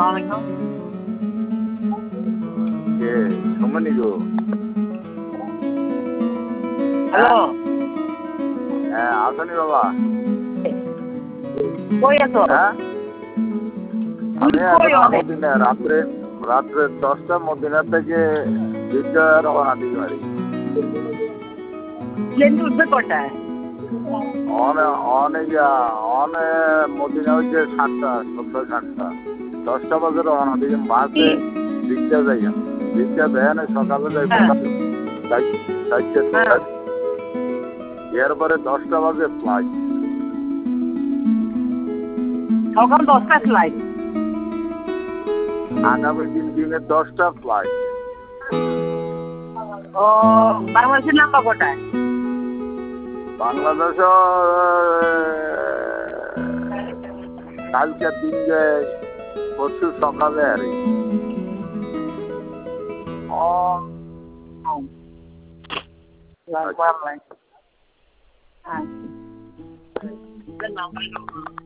Assalamualaikum. কে সমনি গো? Hello, হ্যাঁ আসনি বাবা। কই আছো? হ্যাঁ তুমি আমি কই এখন অনেক? মদিনা রাত্রে 10টা মদিনা থেকে দিকটা রওনা দিই বাড়ি। প্লেন উঠবে কটায়? অনে মদিনা হচ্ছে 7টা সন্ধ্যা 7টা 10টা বাজে রওনা দিই বাসে দিকটা যাই দিকটা দেয় না সকালে যাই হ্যাঁ। হ্যাঁ। এরপরে 10টা বাজে ফ্লাইট। সকাল 10টায় ফ্লাইট। আগামী দিনে 10টা ফ্লাইট। ও বাংলাদেশের নাম্বার কটায়? বাংলাদেশ কালকে দিন যায় পরশু সকালে আর কি। ও নাম্বার নাই। আচ্ছা। নাম্বার